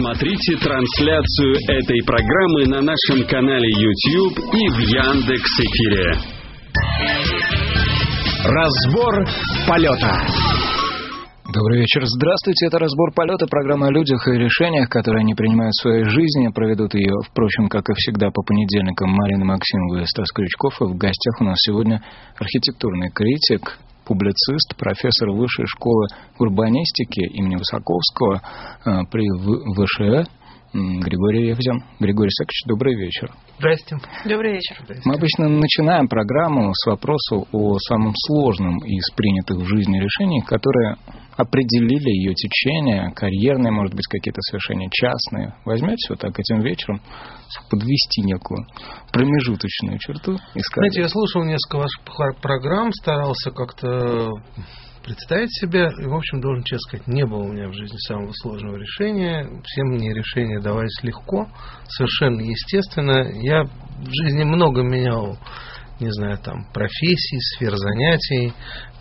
Смотрите трансляцию этой программы на нашем канале YouTube и в Яндекс.Эфире. Разбор полета. Добрый вечер. Здравствуйте. Это «Разбор полета», программа о людях и решениях, которые они принимают в своей жизни. Проведут ее, впрочем, как и всегда, по понедельникам Марина Максимова и Стас Крючков. И в гостях у нас сегодня архитектурный критик, публицист, профессор Высшей школы урбанистики имени Высоковского при ВШЭ Григорий Евзян. Григорий Исаакович, добрый вечер. Здрасте. Добрый вечер. Мы обычно начинаем программу с вопроса о самом сложном из принятых в жизни решений, которые определили ее течение, карьерные, может быть, какие-то совершения частные. Возьмете вот так этим вечером подвести некую промежуточную черту и сказать... Знаете, я слушал несколько ваших программ, старался как-то представить себя, и, в общем, должен честно сказать, не было у меня в жизни самого сложного решения. Все мне решения давались легко, совершенно естественно. Я в жизни много менял, не знаю, там, профессий, сфер занятий,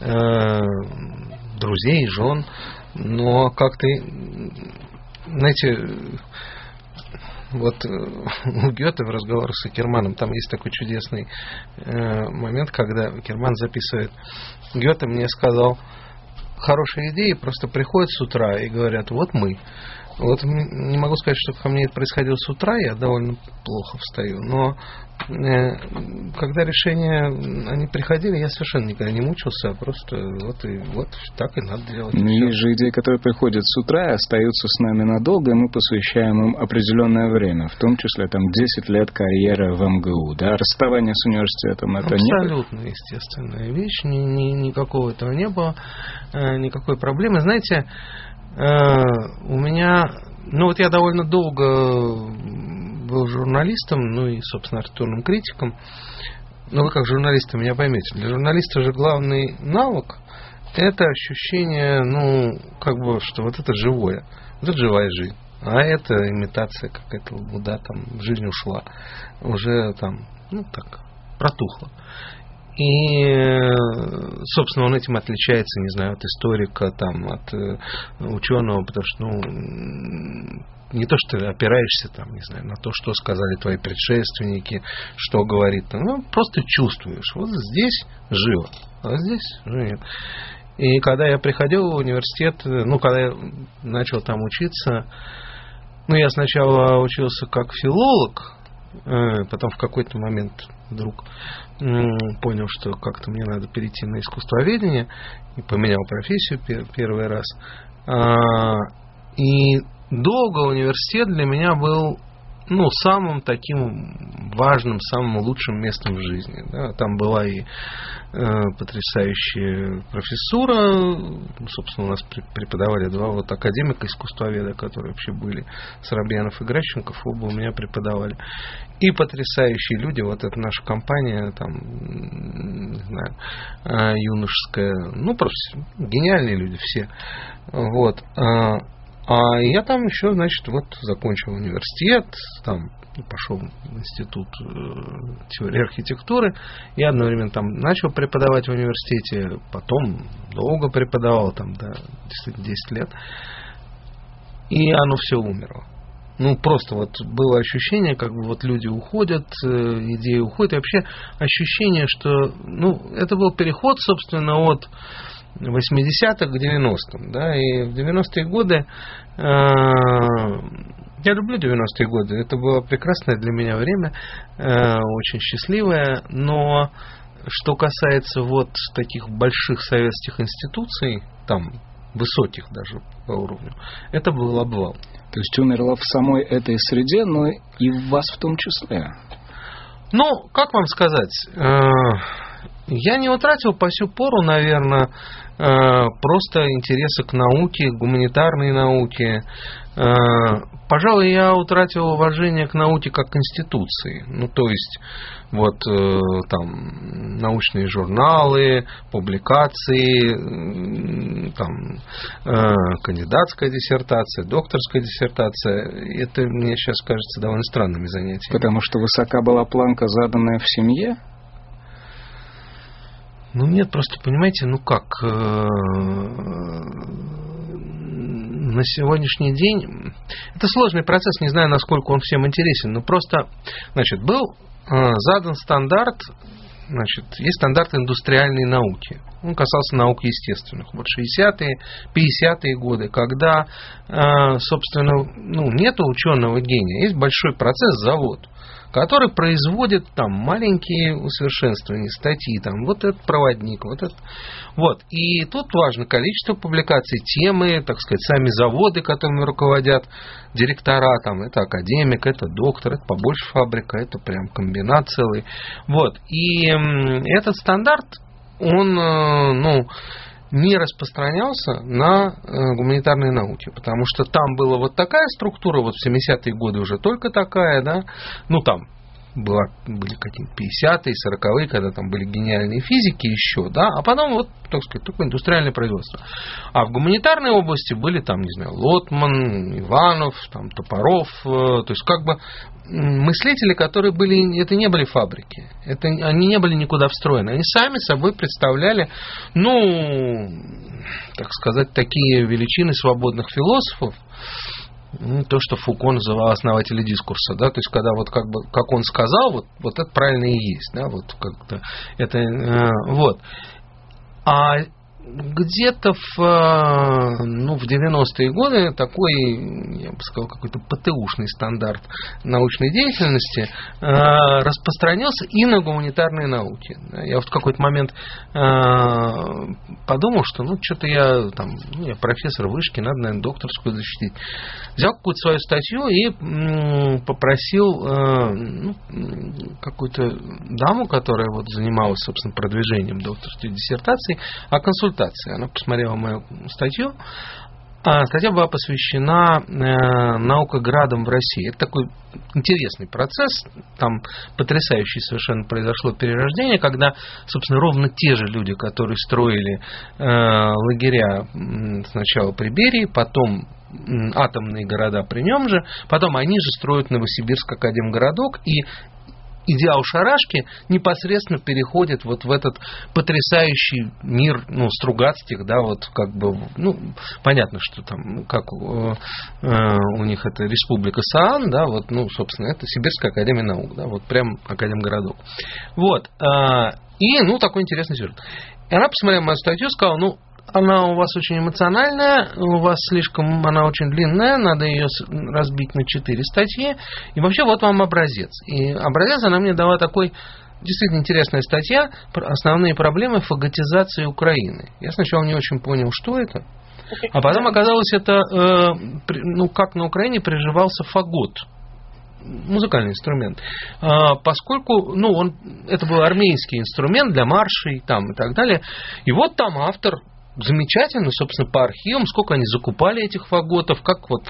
друзей, жен, но как-то, знаете, вот у Гёте в разговорах с Акерманом там есть такой чудесный момент, когда Акерман записывает: Гёте мне сказал, хорошие идеи просто приходят с утра и говорят, вот мы. Вот не могу сказать, что ко мне это происходило с утра, я довольно плохо встаю, но когда решения они приходили, я совершенно никогда не мучился, а просто вот так и надо делать. Но есть же идеи, которые приходят с утра и остаются с нами надолго, и мы посвящаем им определенное время, в том числе там 10 лет карьеры в МГУ, да, расставание с университетом, это абсолютно естественная вещь, никакого этого не было, никакой проблемы. Знаете, у меня, я довольно долго был журналистом, и, собственно, архитектурным критиком. Но вы как журналисты меня поймете. Для журналиста же главный навык – это ощущение, что вот это живое, вот это живая жизнь. А это имитация какая-то, куда там жизнь ушла, уже там, протухла. И, собственно, он этим отличается, не знаю, от историка, там, от ученого, потому что, не то, что ты опираешься, там, не знаю, на то, что сказали твои предшественники, что говорит, просто чувствуешь. Вот здесь живо, а здесь живет. И когда я приходил в университет, когда я начал там учиться, я сначала учился как филолог, потом в какой-то момент вдруг понял, что как-то мне надо перейти на искусствоведение, и поменял профессию первый раз. И долго университет для меня был самым таким важным, самым лучшим местом в жизни. Да. Там была и потрясающая профессура. Собственно, у нас преподавали два академика искусствоведа, которые вообще были, Соробьянов и Гращенков, оба у меня преподавали. И потрясающие люди, вот это наша компания, там, не знаю, юношеская, просто гениальные люди все. Вот. А я там еще, закончил университет, там пошел в институт теории архитектуры, и одновременно там начал преподавать в университете, потом долго преподавал, там, действительно 10 лет, и оно все умерло. Просто было ощущение, как бы люди уходят, идеи уходят, и вообще ощущение, что, это был переход, собственно, от 80-х к 90-м, да, и в 90-е годы, я люблю 90-е годы, это было прекрасное для меня время, очень счастливое, но что касается таких больших советских институций, там, высоких даже по уровню, это был обвал. То есть умерло в самой этой среде, но и в вас в том числе? Как вам сказать... Я не утратил по сю пору, наверное, просто интереса к науке, к гуманитарной науке. Пожалуй, я утратил уважение к науке как к институции. То есть, там, научные журналы, публикации, там, кандидатская диссертация, докторская диссертация. Это мне сейчас кажется довольно странными занятиями. Потому что высока была планка, заданная в семье? Нет, просто понимаете, на сегодняшний день... Это сложный процесс, не знаю, насколько он всем интересен, но просто, значит, был задан стандарт, значит, есть стандарт индустриальной науки. Он касался наук естественных. Вот 60-е, 50-е годы, когда, собственно, нету ученого гения, есть большой процесс, завод, который производит там маленькие усовершенствования, статьи, там, вот этот проводник, вот этот. Вот. И тут важно количество публикаций, темы, так сказать, сами заводы, которыми руководят директора, там, это академик, это доктор, это побольше фабрика, это прям комбинат целый. Вот. И этот стандарт, он, не распространялся на гуманитарные науки, потому что там была вот такая структура, вот в 70-е годы уже только такая, да, там были какие-то 50-е, 40-е, когда там были гениальные физики еще, да, а потом вот, так сказать, такое индустриальное производство. А в гуманитарной области были там, не знаю, Лотман, Иванов, там, Топоров, то есть как бы мыслители, которые были, это не были фабрики, они не были никуда встроены, они сами собой представляли, так сказать, такие величины свободных философов, то, что Фуко называл основатели дискурса, да, то есть когда вот как бы, как он сказал, вот это правильно и есть, да, вот как-то это, вот. А где-то в 90-е годы такой, я бы сказал, какой-то ПТУшный стандарт научной деятельности распространился и на гуманитарные науки. Я вот в какой-то момент подумал, что что-то я профессор вышки, надо, наверное, докторскую защитить. Взял какую-то свою статью и попросил какую-то даму, которая вот занималась, собственно, продвижением докторской диссертации, о консультации. Она посмотрела мою статью. Статья была посвящена наукоградам в России. Это такой интересный процесс. Там потрясающее совершенно произошло перерождение, когда, собственно, ровно те же люди, которые строили лагеря сначала при Берии, потом атомные города при нем же, потом они же строят Новосибирск академгородок, и идеал шарашки непосредственно переходит вот в этот потрясающий мир, Стругацких, да, вот как бы, понятно, что там, как у них это Республика Саан, да, вот, собственно, это Сибирская академия наук, да, вот прям академгородок. Вот, и, такой интересный сюжет. И она посмотрела мою статью и сказала, она у вас очень эмоциональная, она очень длинная, надо ее разбить на 4 статьи, и вообще вот вам образец. И образец она мне дала такой, действительно интересная статья, основные проблемы фаготизации Украины. Я сначала не очень понял, что это, а потом оказалось, это, как на Украине приживался фагот. Музыкальный инструмент, поскольку, это был армейский инструмент для маршей там, и так далее, и вот там автор замечательно, собственно, по архивам, сколько они закупали этих фаготов, как вот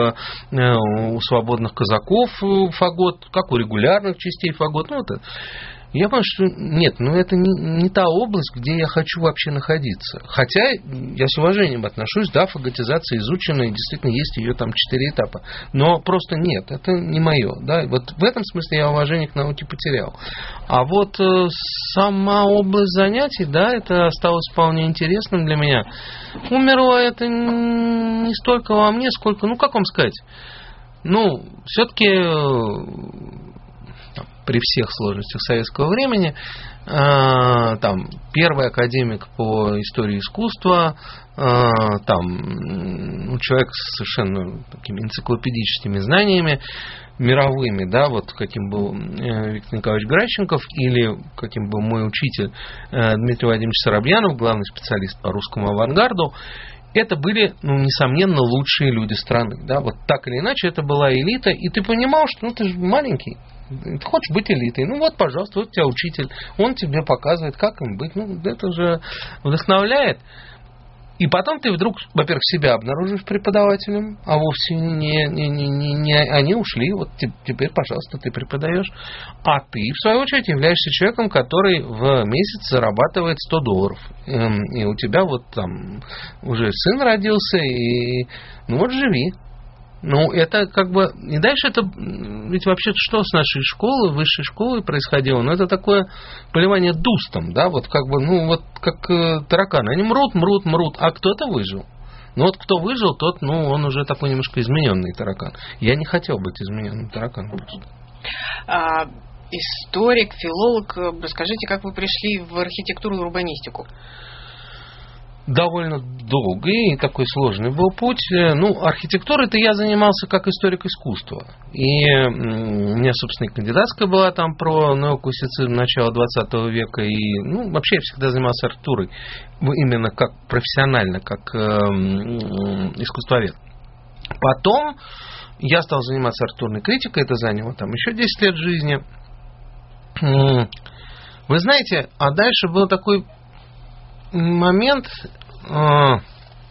у свободных казаков фагот, как у регулярных частей фагот. Я понял, что нет, это не та область, где я хочу вообще находиться. Хотя я с уважением отношусь, да, фаготизация изучена, и действительно есть ее там 4 этапа. Но просто нет, это не мое. Да? Вот в этом смысле я уважение к науке потерял. А вот сама область занятий, да, это осталось вполне интересным для меня. Умерло это не столько во мне, сколько, как вам сказать, все-таки при всех сложностях советского времени, там первый академик по истории искусства, там человек с совершенно такими энциклопедическими знаниями мировыми, да, вот каким был Виктор Николаевич Гращенков или каким был мой учитель Дмитрий Владимирович Соробьянов, главный специалист по русскому авангарду. Это были, несомненно, лучшие люди страны. Да? Вот так или иначе, это была элита, и ты понимал, что ты же маленький, ты хочешь быть элитой. Пожалуйста, вот у тебя учитель, он тебе показывает, как им быть. Это же вдохновляет. И потом ты вдруг, во-первых, себя обнаружишь преподавателем, а вовсе не они ушли, вот теперь, пожалуйста, ты преподаешь. А ты, в свою очередь, являешься человеком, который в месяц зарабатывает $100. И у тебя вот там уже сын родился, и живи. Это как бы... И дальше это... Ведь вообще что с нашей школы, высшей школы происходило? Это такое поливание дустом, да, вот как бы, вот как тараканы. Они мрут, а кто-то выжил. Но вот кто выжил, тот, он уже такой немножко измененный таракан. Я не хотел быть измененным тараканом просто. Историк, филолог, расскажите, как вы пришли в архитектуру и урбанистику? Довольно долгий и такой сложный был путь. Архитектурой-то я занимался как историк искусства. И у меня, собственно, и кандидатская была там про неоклассицизм начала 20 века. И, вообще я всегда занимался архитектурой. Именно как профессионально, как искусствовед. Потом я стал заниматься архитектурной критикой. Это заняло там еще 10 лет жизни. Вы знаете, а дальше был такой момент, как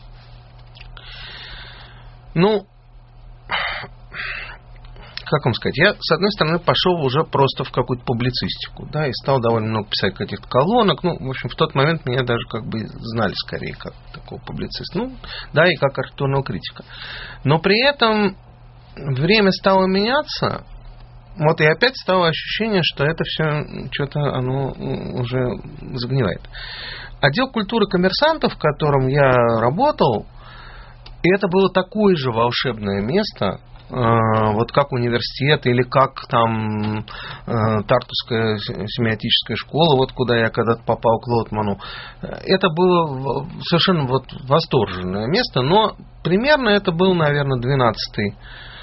вам сказать, я, с одной стороны, пошел уже просто в какую-то публицистику, да, и стал довольно много писать каких-то колонок, в общем, в тот момент меня даже как бы знали скорее как такого публициста, и как архитектурного критика. Но при этом время стало меняться, и опять стало ощущение, что это все что-то оно уже загнивает. Отдел культуры коммерсантов, в котором я работал, и это было такое же волшебное место, как университет или как там Тартусская семиотическая школа, куда я когда-то попал к Лотману. Это было совершенно восторженное место, но примерно это был, наверное, 12-й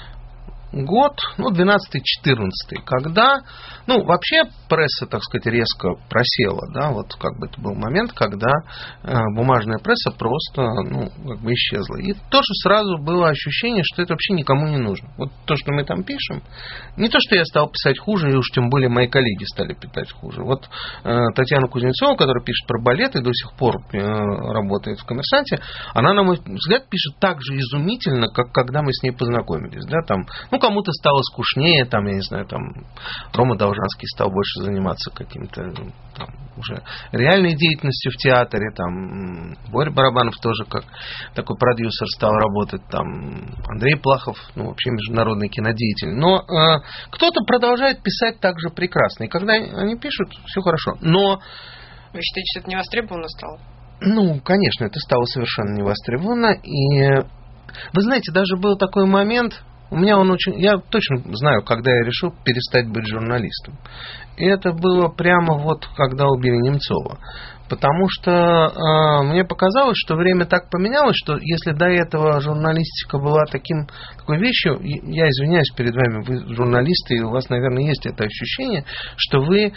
год, 12-14, когда, вообще пресса, так сказать, резко просела, да, это был момент, когда бумажная пресса просто, исчезла. И тоже сразу было ощущение, что это вообще никому не нужно. То, что мы там пишем, не то, что я стал писать хуже, и уж тем более мои коллеги стали писать хуже. Татьяна Кузнецова, которая пишет про балет и до сих пор работает в «Коммерсанте», она, на мой взгляд, пишет так же изумительно, как когда мы с ней познакомились, да, там, кому-то стало скучнее, там, я не знаю, там, Рома Должанский стал больше заниматься каким-то уже реальной деятельностью в театре, там, Боря Барабанов тоже как такой продюсер стал работать, там, Андрей Плахов, вообще международный кинодеятель. Но кто-то продолжает писать так же прекрасно, и когда они пишут, все хорошо. Но... Вы считаете, что это не востребовано стало? Конечно, это стало совершенно не востребовано, и вы знаете, даже был такой момент... Я точно знаю, когда я решил перестать быть журналистом. И это было прямо когда убили Немцова. Потому что мне показалось, что время так поменялось, что если до этого журналистика была такой вещью, я извиняюсь перед вами, вы журналисты, и у вас, наверное, есть это ощущение, что вы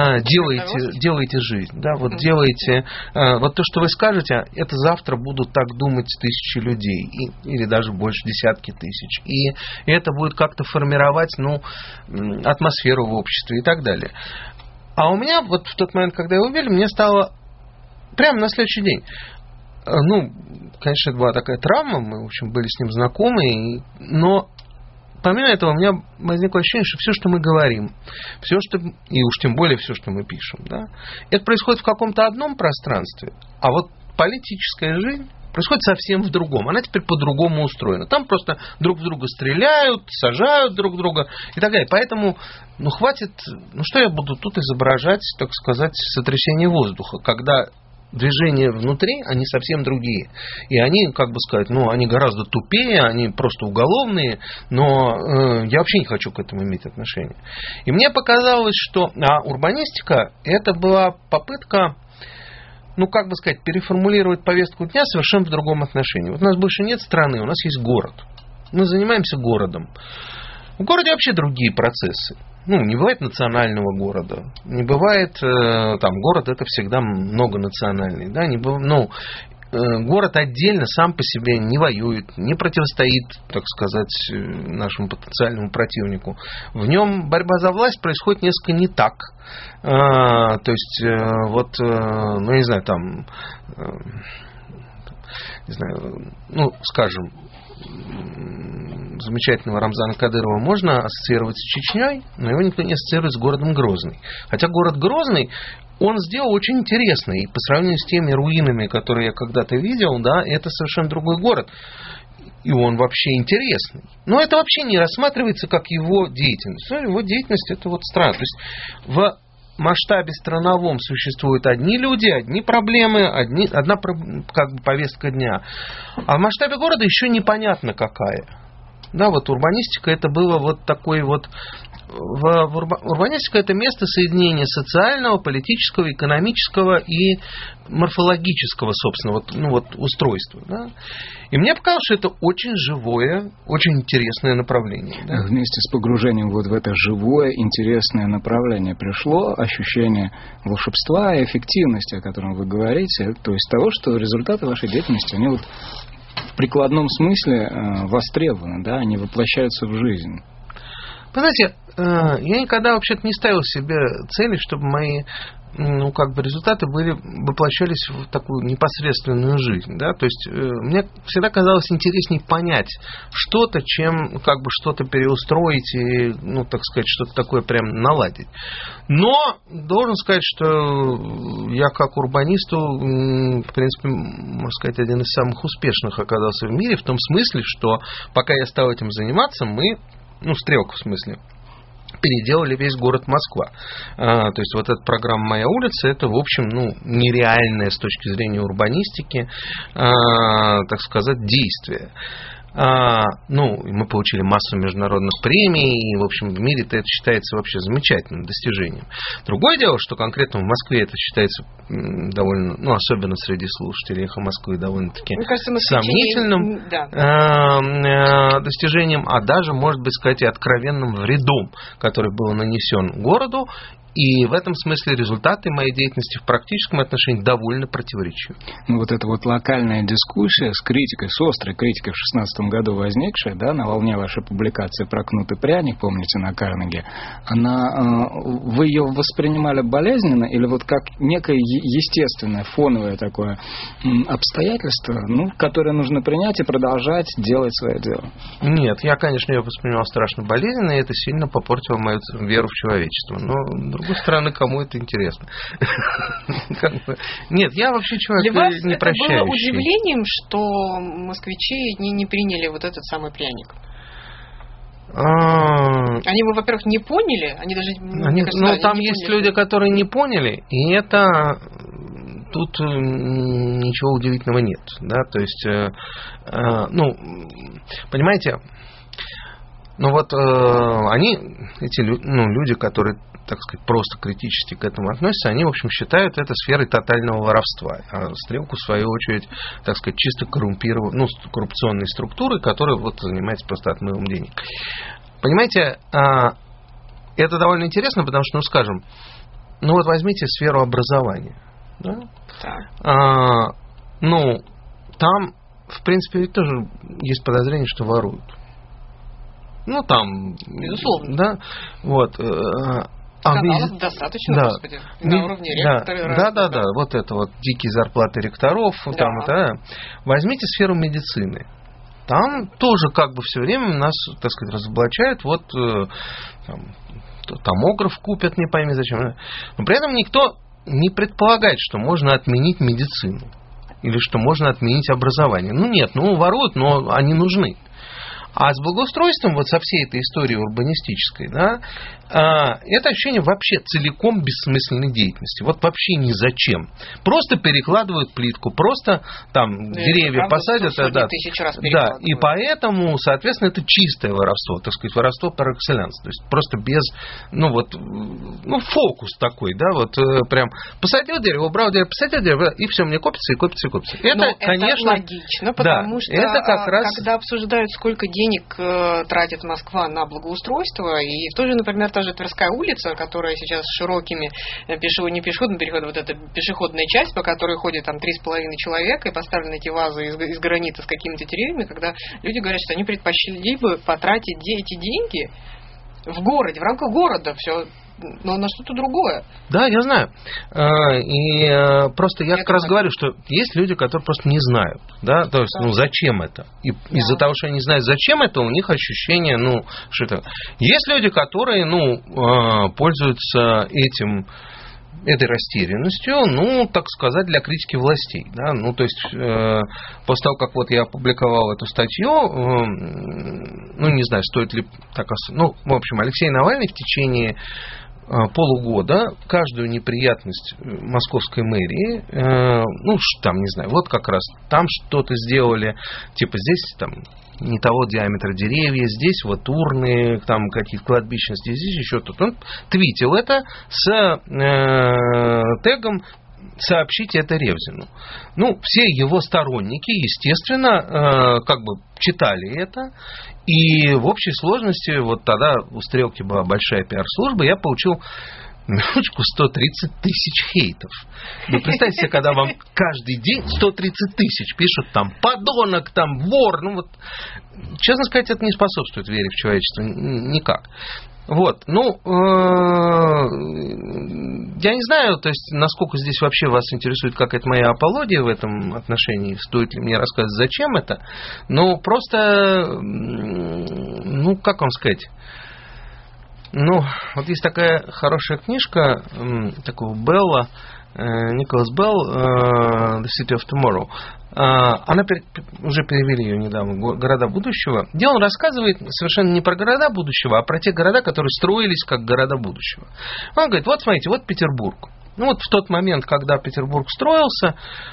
делаете жизнь. Да, делаете... то, что вы скажете, это завтра будут так думать тысячи людей, или даже больше, десятки тысяч. И это будет как-то формировать атмосферу в обществе и так далее. А у меня в тот момент, когда его убили, мне стало прямо на следующий день. Конечно, это была такая травма, мы, в общем, были с ним знакомы, но помимо этого у меня возникло ощущение, что все, что мы говорим, и уж тем более все, что мы пишем, да, это происходит в каком-то одном пространстве, а политическая жизнь происходит совсем в другом. Она теперь по-другому устроена. Там просто друг в друга стреляют, сажают друг друга и так далее. Поэтому, хватит, что я буду тут изображать, так сказать, сотрясение воздуха, когда движения внутри, они совсем другие. И они, они гораздо тупее, они просто уголовные, но я вообще не хочу к этому иметь отношения. И мне показалось, что урбанистика, это была попытка, переформулировать повестку дня совершенно в другом отношении. У нас больше нет страны, у нас есть город. Мы занимаемся городом. В городе вообще другие процессы. Не бывает национального города. Не бывает, город это всегда многонациональный. Да? Город отдельно сам по себе не воюет, не противостоит, так сказать, нашему потенциальному противнику. В нем борьба за власть происходит несколько не так. То есть, не знаю, скажем, замечательного Рамзана Кадырова можно ассоциировать с Чечней, но его никто не ассоциирует с городом Грозный. Хотя город Грозный, он сделал очень интересно, и по сравнению с теми руинами, которые я когда-то видел, да, это совершенно другой город. И он вообще интересный. Но это вообще не рассматривается как его деятельность. Его деятельность это странно. То есть в масштабе страновом существуют одни люди, одни проблемы, одна как бы повестка дня. А в масштабе города еще непонятно какая. Да, вот урбанистика это было вот такой вот... Урбанистика – это место соединения социального, политического, экономического и морфологического, собственно, устройства. Да? И мне показалось, что это очень живое, очень интересное направление. Да? Вместе с погружением вот в это живое, интересное направление пришло ощущение волшебства и эффективности, о котором вы говорите, то есть того, что результаты вашей деятельности, они вот в прикладном смысле востребованы, да? Они воплощаются в жизнь. Вы знаете, я никогда вообще-то не ставил себе цели, чтобы мои результаты воплощались в такую непосредственную жизнь. Да? То есть мне всегда казалось интереснее понять что-то, чем что-то переустроить и, что-то такое прям наладить. Но должен сказать, что я как урбанисту, в принципе, можно сказать, один из самых успешных оказался в мире, в том смысле, что пока я стал этим заниматься, мы, Стрелка в смысле, переделали весь город Москва. То есть вот эта программа «Моя улица» это, в общем, нереальное с точки зрения урбанистики, так сказать, действие. Мы получили массу международных премий, и, в общем, в мире это считается вообще замечательным достижением. Другое дело, что конкретно в Москве это считается довольно, особенно среди слушателей «Эхо Москвы», довольно-таки сомнительным достижением, а даже, может быть, сказать, и откровенным вредом, который был нанесен городу. И в этом смысле результаты моей деятельности в практическом отношении довольно противоречивы. Вот эта вот локальная дискуссия с критикой, с острой критикой в 2016 году возникшая, да, на волне вашей публикации про «Кнут и пряник», помните, на Карнеге, вы ее воспринимали болезненно или вот как некое естественное, фоновое такое обстоятельство, которое нужно принять и продолжать делать свое дело? Нет, я, конечно, ее воспринимал страшно болезненно, и это сильно попортило мою веру в человечество. Но с другой стороны, кому это интересно? Нет, я вообще человек не прощающий. Для вас это было удивлением, что москвичи не приняли вот этот самый пряник? Они его, во-первых, не поняли, они даже... там есть люди, которые не поняли, и это... Тут ничего удивительного нет. Да? То есть, понимаете... они, эти люди, которые, так сказать, просто критически к этому относятся, они, в общем, считают это сферой тотального воровства. А Стрелку, в свою очередь, так сказать, чисто коррупционной структурой, которая занимается просто отмывом денег. Понимаете, это довольно интересно, потому что, скажем, возьмите сферу образования. Да? Там, в принципе, ведь тоже есть подозрение, что воруют. Безусловно. Да, каналов достаточно, господи, на уровне ректора. Да, вот это вот дикие зарплаты ректоров. Да. Возьмите сферу медицины. Там тоже все время нас, так сказать, разоблачают. Томограф купят, не пойми зачем. Но при этом никто не предполагает, что можно отменить медицину. Или что можно отменить образование. Нет, воруют, но они нужны. А с благоустройством, со всей этой историей урбанистической, да, это ощущение вообще целиком бессмысленной деятельности. Вообще ни зачем. Просто перекладывают плитку, просто деревья посадят. Да, и поэтому, соответственно, это чистое воровство, так сказать, воровство par excellence. То есть просто без, фокус такой, да, прям посадил дерево, убрал дерево, посадил дерево, и все, мне копится, и копится, и копится. Это, конечно, логично, потому что это как раз... когда обсуждают, сколько денег тратит Москва на благоустройство, и в той же, например, та же Тверская улица, которая сейчас с широкими не пешеходными переходами, эта пешеходная часть, по которой ходит 3,5 человека, и поставлены эти вазы из гранита с какими-то деревьями, когда люди говорят, что они предпочли бы потратить эти деньги в городе, в рамках города, все, но на что-то другое. Да, я знаю. И просто я как раз говорю, что есть люди, которые просто не знают, да, то есть, зачем это. И из-за того, что они не знают, зачем это, у них ощущение, что это. Есть люди, которые, пользуются этой растерянностью, так сказать, для критики властей. Да? То есть, после того, как я опубликовал эту статью, не знаю, стоит ли так... в общем, Алексей Навальный в течение полугода каждую неприятность московской мэрии, ну, там, не знаю, вот как раз там что-то сделали, типа здесь там не того диаметра деревья, здесь вот урны, там какие-то кладбища, здесь еще тут. Он твитил это с тегом «Сообщите это Ревзину». Ну, все его сторонники, естественно, как бы читали это, и в общей сложности, вот тогда у Стрелки была большая пиар-служба, я получил минуточку 130 тысяч хейтов. Ну, представьте себе, когда вам каждый день 130 тысяч пишут там подонок, там вор, ну вот, честно сказать, это не способствует вере в человечество никак. Вот, ну, я не знаю, то есть, насколько здесь вообще вас интересует какая-то моя апология в этом отношении, стоит ли мне рассказывать, зачем это, но просто, ну, как вам сказать, ну, вот есть такая хорошая книжка, такого Белла, Николас Белл, The City of Tomorrow. Она уже перевели ее недавно, «Города будущего», где он рассказывает совершенно не про города будущего, а про те города, которые строились как города будущего. Он говорит, вот смотрите, вот Петербург. Ну вот в тот момент, когда Петербург строился,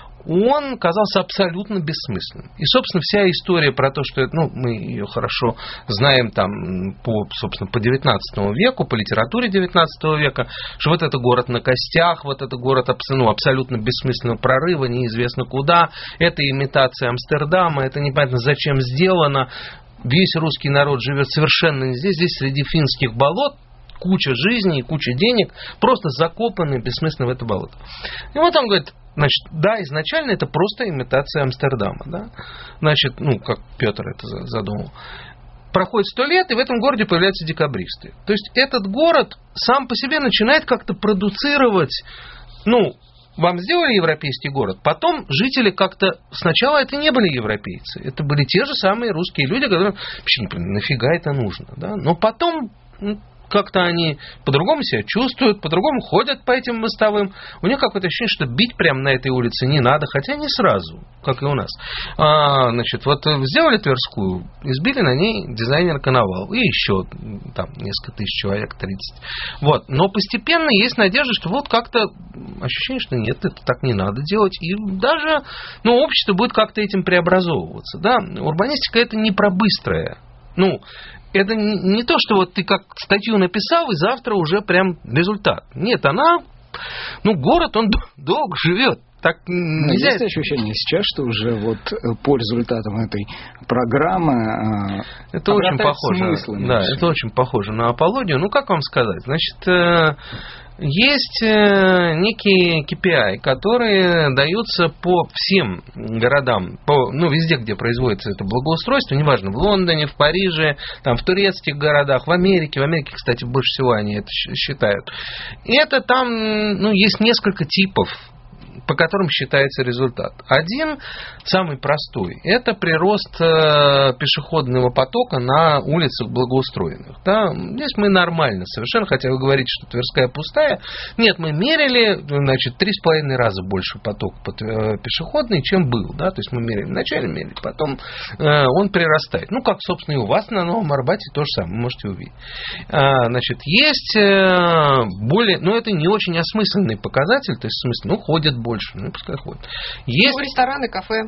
он казался абсолютно бессмысленным. И, собственно, вся история про то, что ну, мы ее хорошо знаем там, собственно, по 19 веку, по литературе 19 века, что вот это город на костях, вот это город абсолютно бессмысленного прорыва, неизвестно куда, это имитация Амстердама, это непонятно зачем сделано, весь русский народ живет совершенно не здесь, здесь среди финских болот, куча жизни и куча денег, просто закопаны бессмысленно в это болото. И вот он говорит, значит, да, изначально это просто имитация Амстердама, да, значит, ну, как Петр это задумал. Проходит 100 лет, и в этом городе появляются декабристы. То есть этот город сам по себе начинает как-то продуцировать, ну, вам сделали европейский город, потом жители как-то, сначала это не были европейцы, это были те же самые русские люди, которые вообще не понимают, нафига это нужно, да, но потом как-то они по-другому себя чувствуют, по-другому ходят по этим мостовым. У них какое-то ощущение, что бить прямо на этой улице не надо, хотя не сразу, как и у нас. Значит, вот сделали Тверскую, избили на ней дизайнер Коновал, и еще там несколько тысяч человек, 30. Вот. Но постепенно есть надежда, что вот как-то ощущение, что нет, это так не надо делать, и даже, ну, общество будет как-то этим преобразовываться. Да? Урбанистика это не про быстрое. Ну, это не то, что вот ты как статью написал, и завтра уже прям результат. Нет, она, ну, город, он долго живет. Так нельзя. Есть ощущение сейчас, что уже вот по результатам этой программы это очень похоже. Да, это очень похоже на апологию. Ну, как вам сказать? Значит, есть некие KPI, которые даются по всем городам, ну, везде, где производится это благоустройство, неважно, в Лондоне, в Париже, там, в турецких городах, в Америке, кстати, больше всего они это считают. И это там, ну, есть несколько типов, по которым считается результат. Один, самый простой, это прирост пешеходного потока на улицах благоустроенных. Да? Здесь мы нормально совершенно, хотя вы говорите, что Тверская пустая. Нет, мы мерили, значит, 3,5 раза больше поток пешеходный, чем был. Да? То есть мы мерили вначале, мерили, потом он прирастает. Ну, как, собственно, и у вас на Новом Арбате то же самое, вы можете увидеть. Значит, есть более, ну, это не очень осмысленный показатель, то есть, в смысле, ну, ходят больше, ну, пускай ходят. Есть... Ну, рестораны, кафе.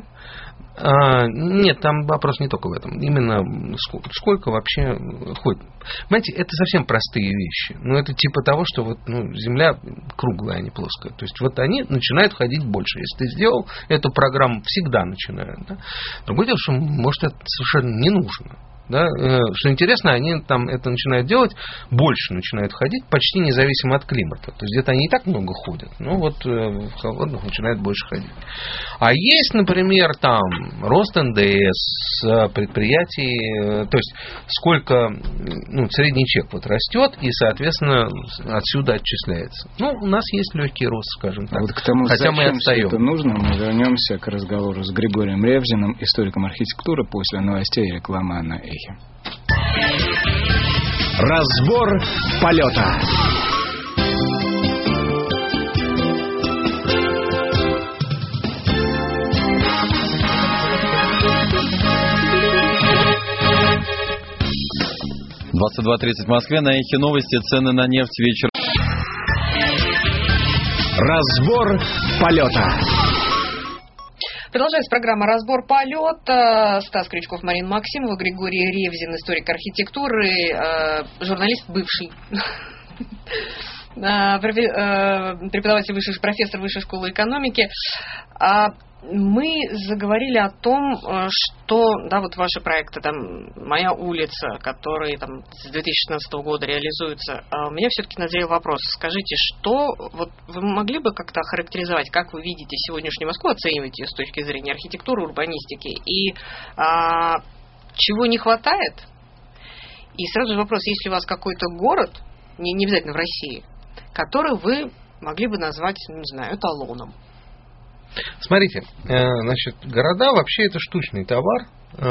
Нет, там вопрос не только в этом. Именно сколько вообще ходит. Понимаете, это совсем простые вещи. Ну, это типа того, что вот, ну, Земля круглая, а не плоская. То есть, вот они начинают ходить больше. Если ты сделал эту программу, всегда начинают. Да? Другое дело, что, может, это совершенно не нужно. Да? Что интересно, они там это начинают делать, больше начинают ходить, почти независимо от климата. То есть где-то они и так много ходят, но вот в холодных начинают больше ходить. А есть, например, там рост НДС предприятий, то есть сколько, ну, средний чек вот растет и, соответственно, отсюда отчисляется. Ну, у нас есть легкий рост, скажем так. Вот к тому, хотя мы отстаем. Это нужно, мы вернемся к разговору с Григорием Ревзиным, историком архитектуры, после новостей и рекламы на Эхе. Разбор полета. .30 в Москве. На Эхе новости. Цены на нефть вечером. Разбор полета. Продолжается программа «Разбор полета». Стас Крючков, Марина Максимова, Григорий Ревзин, историк архитектуры, журналист бывший, преподаватель профессор Высшей школы экономики. Мы заговорили о том, что, да, вот ваши проекты, там, «Моя улица», которые там с 2016 года реализуются. У меня все-таки назрел вопрос. Скажите, что, вот вы могли бы как-то охарактеризовать, как вы видите сегодняшнюю Москву, оцениваете ее с точки зрения архитектуры, урбанистики, и чего не хватает? И сразу же вопрос, есть ли у вас какой-то город, не обязательно в России, который вы могли бы назвать, не знаю, эталоном? Смотрите, значит, города вообще это штучный товар,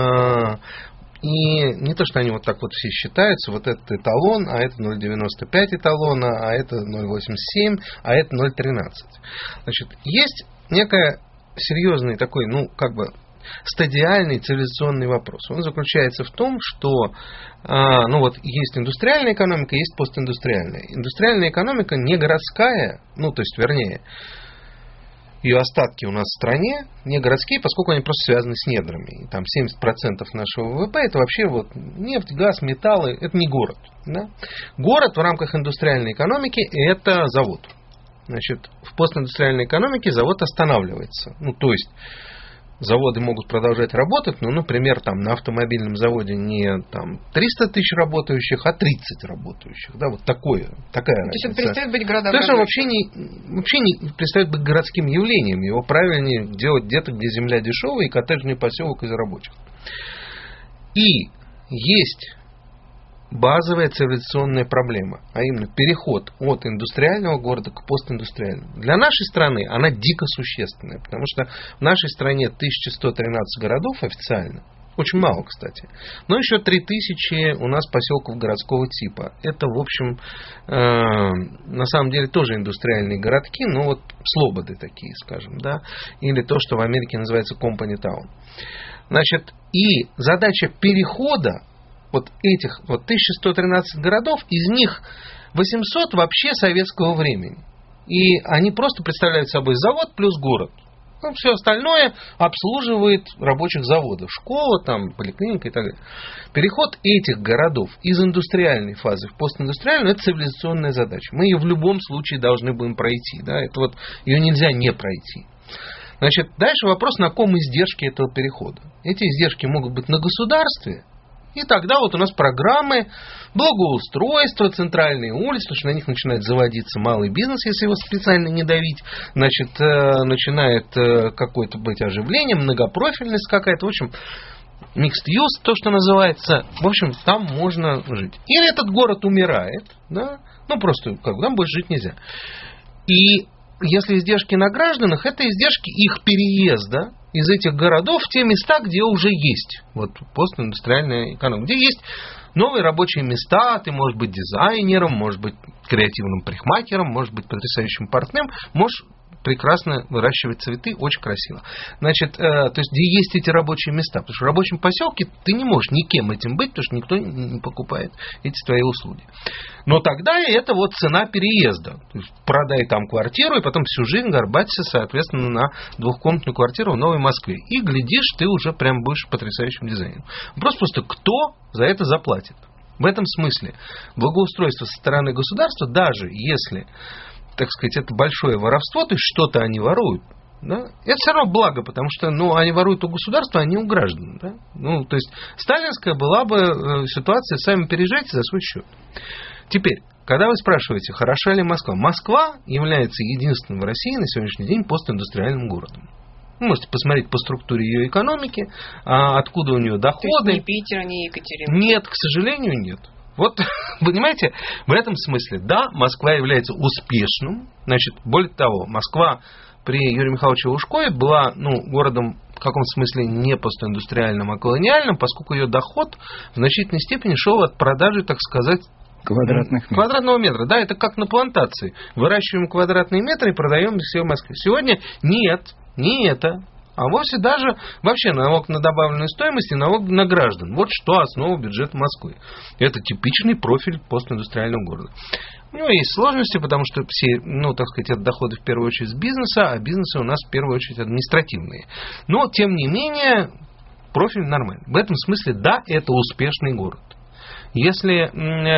и не то, что они вот так вот все считаются, вот этот эталон, а это 0,95 эталона, а это 0,87, а это 0,13. Значит, есть некая серьезный такой, ну, как бы, стадиальный цивилизационный вопрос. Он заключается в том, что ну вот есть индустриальная экономика, есть постиндустриальная. Индустриальная экономика не городская, ну, то есть, вернее, ее остатки у нас в стране не городские, поскольку они просто связаны с недрами. И там 70% нашего ВВП это вообще вот нефть, газ, металлы, это не город. Да? Город в рамках индустриальной экономики это завод. Значит, в постиндустриальной экономике завод останавливается. Ну, то есть заводы могут продолжать работать, но, например, там, на автомобильном заводе не там, 300 тысяч работающих, а 30 работающих. Да, вот такая разница. То есть он перестает быть городом. Потому что вообще не перестает быть городским явлением. Его правильнее делать где-то, где земля дешевая, и коттеджный поселок из рабочих. И есть базовая цивилизационная проблема, а именно переход от индустриального города к постиндустриальному. Для нашей страны она дико существенная, потому что в нашей стране 1113 городов официально, очень мало, кстати, но еще 3000 у нас поселков городского типа. Это, в общем, на самом деле тоже индустриальные городки, но вот слободы такие, скажем, да, или то, что в Америке называется company town. Значит, и задача перехода вот этих вот 1113 городов, из них 800 вообще советского времени. И они просто представляют собой завод плюс город. Ну, все остальное обслуживает рабочих заводов. Школа, там, поликлиника и так далее. Переход этих городов из индустриальной фазы в постиндустриальную – это цивилизационная задача. Мы ее в любом случае должны будем пройти. Да? Это вот, ее нельзя не пройти. Значит, дальше вопрос, на ком издержки этого перехода. Эти издержки могут быть на государстве. И тогда вот у нас программы благоустройства, центральные улицы, потому что на них начинает заводиться малый бизнес, если его специально не давить. Значит, начинает какое-то быть оживление, многопрофильность какая-то. В общем, mixed use, то, что называется. В общем, там можно жить. Или этот город умирает, да? Ну, просто как бы там больше жить нельзя. И если издержки на гражданах, это издержки их переезда из этих городов в те места, где уже есть вот постиндустриальная экономика, где есть новые рабочие места, ты можешь быть дизайнером, можешь быть креативным парикмахером, можешь быть потрясающим портным, можешь прекрасно выращивать цветы, очень красиво. Значит, то есть, где есть эти рабочие места. Потому что в рабочем поселке ты не можешь никем этим быть, потому что никто не покупает эти твои услуги. Но тогда это вот цена переезда. То есть, продай там квартиру, и потом всю жизнь горбатися, соответственно, на двухкомнатную квартиру в Новой Москве. И, глядишь, ты уже прям будешь потрясающим дизайнером. Просто кто за это заплатит? В этом смысле благоустройство со стороны государства, даже если, так сказать, это большое воровство, то есть что-то они воруют, да, это все равно благо, потому что они воруют у государства, а не у граждан. Да? Ну, то есть сталинская была бы ситуация, сами переезжайте за свой счет. Теперь, когда вы спрашиваете, хороша ли Москва, Москва является единственным в России на сегодняшний день постиндустриальным городом. Вы можете посмотреть по структуре ее экономики, откуда у нее доходы. То есть ни Питер, ни Екатеринбург? Нет, к сожалению, нет. Вот, понимаете, в этом смысле, да, Москва является успешным. Значит, более того, Москва при Юрии Михайловиче Лужкове была, городом в каком-то смысле не постиндустриальным, а колониальным, поскольку ее доход в значительной степени шел от продажи, так сказать, квадратного метра. Да, это как на плантации. Выращиваем квадратные метры и продаем все в Москве. Сегодня нет, не это. А вовсе даже вообще налог на добавленную стоимость и налог на граждан. Вот что основа бюджета Москвы. Это типичный профиль постиндустриального города. У него есть сложности, потому что все, ну, так сказать, это доходы в первую очередь с бизнеса, а бизнесы у нас в первую очередь административные. Но, тем не менее, профиль нормальный. В этом смысле, да, это успешный город. Если...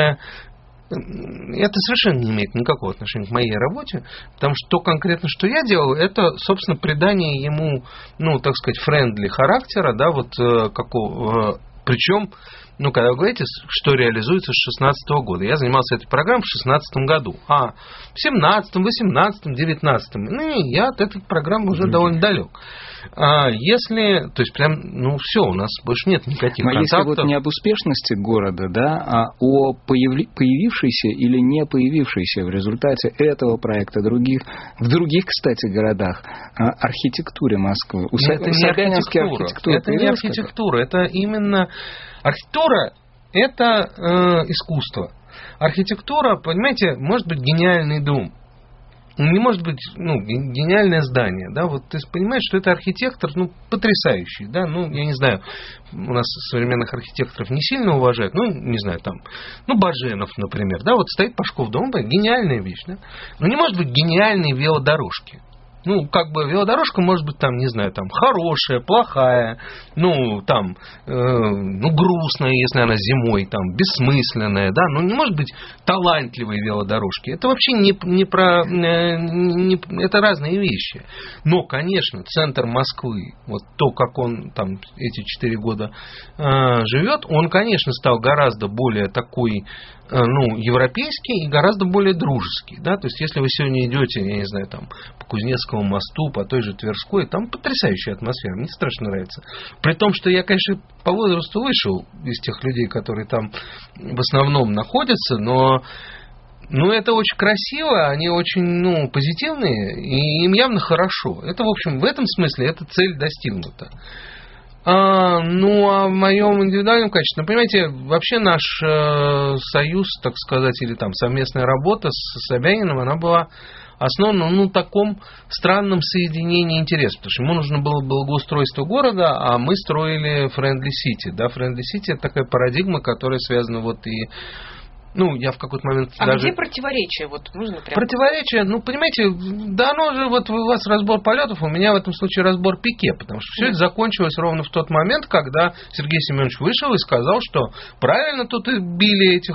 Это совершенно не имеет никакого отношения к моей работе, потому что то конкретно, что я делал, это, собственно, придание ему, ну, так сказать, френдли характера, да, вот какого, причем, ну, когда вы говорите, что реализуется с 2016 года, я занимался этой программой в 2016 году, а в 2017, 2018, 2019, ну, я от этой программы уже довольно далек. Если, то есть прям, ну все, у нас больше нет никаких контактов. Но если вот не об успешности города, да, а о появившейся или не появившейся в результате этого проекта в других, кстати, городах архитектуре Москвы. Это не архитектура. Это не архитектура, это именно архитектура, это искусство. Архитектура, понимаете, может быть гениальный дом. Не может быть, ну, гениальное здание, да, вот ты понимаешь, что это архитектор, ну, потрясающий, да, ну, я не знаю, у нас современных архитекторов не сильно уважают, ну, не знаю, там, ну, Баженов, например, да, вот стоит Пашков дом, гениальная вещь, да, но не может быть гениальной велодорожки. Ну, как бы велодорожка может быть там, не знаю, там хорошая, плохая, ну, там, ну, грустная, если она зимой, там, бессмысленная, да, но не может быть талантливой велодорожки. Это вообще не про... это разные вещи. Но, конечно, центр Москвы, вот то, как он там эти 4 года живет, он, конечно, стал гораздо более такой, ну, европейский и гораздо более дружеский, да, то есть, если вы сегодня идете, я не знаю, там, по Кузнецкому мосту, по той же Тверской, там потрясающая атмосфера, мне страшно нравится. При том, что я, конечно, по возрасту вышел из тех людей, которые там в основном находятся, но это очень красиво, они очень, ну, позитивные, и им явно хорошо. Это, в общем, в этом смысле эта цель достигнута. Ну, а в моем индивидуальном качестве, понимаете, вообще наш союз, так сказать, или там совместная работа с Собяниным, она была основана, ну, таком странном соединении интересов, потому что ему нужно было благоустройство города, а мы строили Friendly City, да, Friendly City — это такая парадигма, которая связана вот и... Ну, я в какой-то момент даже... где противоречие? Вот нужно прям... Противоречие, ну, понимаете, да, оно же, вот у вас разбор полетов, у меня в этом случае разбор пике, потому что все это закончилось ровно в тот момент, когда Сергей Семенович вышел и сказал, что правильно тут и били этих,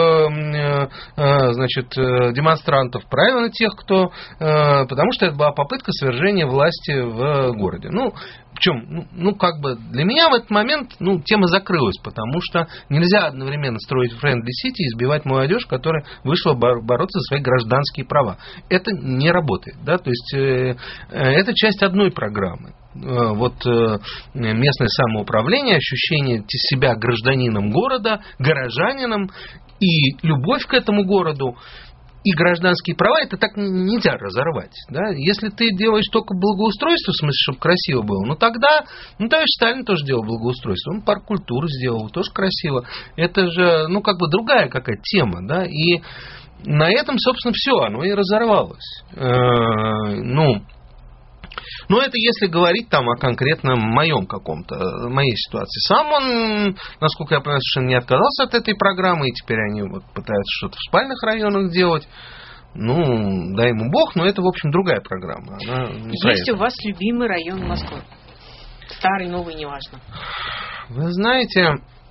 значит, демонстрантов, правильно тех, кто... Потому что это была попытка свержения власти в городе. Ну, в чем? Ну, как бы для меня в этот момент, ну, тема закрылась, потому что нельзя одновременно строить Friendly City и избивать молодежь, которая вышла бороться за свои гражданские права. Это не работает, да, то есть это часть одной программы. Вот местное самоуправление, ощущение себя гражданином города, горожанином и любовь к этому городу. И гражданские права, это так нельзя разорвать. Да? Если ты делаешь только благоустройство, в смысле, чтобы красиво было, ну тогда, ну, товарищ Сталин тоже делал благоустройство, он парк культуры сделал, тоже красиво. Это же, ну, как бы другая какая-то тема, да, и на этом, собственно, все, оно и разорвалось. Ну, это если говорить там о конкретном моей ситуации. Сам он, насколько я понимаю, совершенно не отказался от этой программы, и теперь они вот пытаются что-то в спальных районах делать. Ну, дай ему бог, но это, в общем, другая программа. Есть у вас любимый район Москвы? Старый, новый, неважно. Вы знаете,